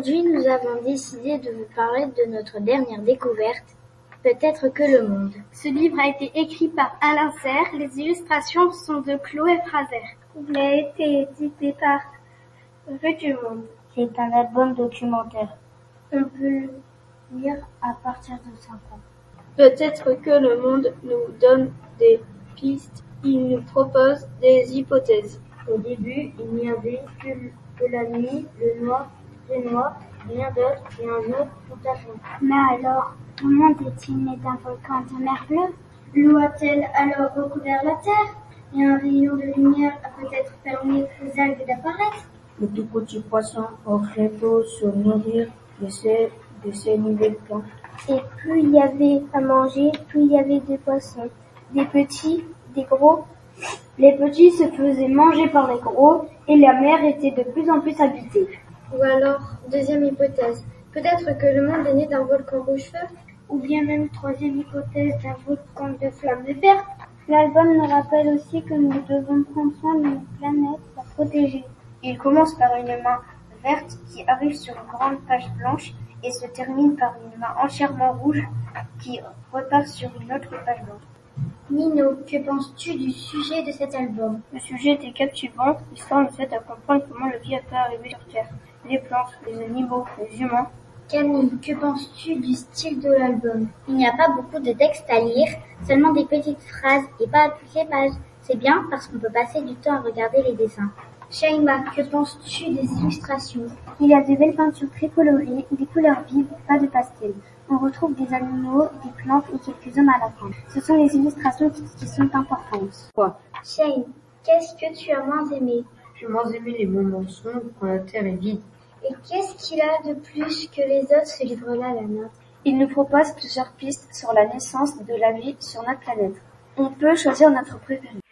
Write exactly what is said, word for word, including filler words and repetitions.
Aujourd'hui, nous avons décidé de vous parler de notre dernière découverte, Peut-être que le monde. Ce livre a été écrit par Alain Serre, les illustrations sont de Chloé Fraser. Il a été édité par Rue du Monde. C'est un album documentaire. On peut le lire à partir de cinq ans. Peut-être que le monde nous donne des pistes, il nous propose des hypothèses. Au début, il n'y avait que, que la nuit, le noir, très noir, rien d'autre et un jour tout à fait. Mais alors, le monde est-il né d'un volcan de mer bleue? L'eau a-t-elle alors recouvert la terre? Et un rayon de lumière a peut-être permis aux algues d'apparaître? Les tout petits poissons auraient pu se nourrir de ces, de ces nouvelles plantes. Et plus il y avait à manger, plus il y avait de poissons. Des petits, des gros. Les petits se faisaient manger par les gros et la mer était de plus en plus habitée. Ou alors, deuxième hypothèse, peut-être que le monde est né d'un volcan rouge-feu? Ou bien même troisième hypothèse d'un volcan de flammes vertes. L'album nous rappelle aussi que nous devons prendre soin de notre planète, la protéger. Il commence par une main verte qui arrive sur une grande page blanche et se termine par une main entièrement rouge qui repart sur une autre page blanche. Nino, que penses-tu du sujet de cet album? Le sujet était captivant, l'histoire nous aide à comprendre comment la vie a pu arriver sur Terre. Les plantes, les animaux, les humains. Camille, que penses-tu du style de l'album? Il n'y a pas beaucoup de texte à lire, seulement des petites phrases et pas toutes les pages. C'est bien parce qu'on peut passer du temps à regarder les dessins. Shaima, que penses-tu des illustrations? Il y a de belles peintures très colorées, des couleurs vives, pas de pastel. On retrouve des animaux, des plantes et quelques hommes à la fin. Ce sont les illustrations qui, qui sont importantes. Quoi? Shane, qu'est-ce que tu as moins aimé? J'ai moins aimé les moments sombres quand la Terre est vide. Et qu'est-ce qu'il a de plus que les autres, ce livre-là, Lana? Il nous propose plusieurs pistes sur la naissance de la vie sur notre planète. On peut choisir notre préféré.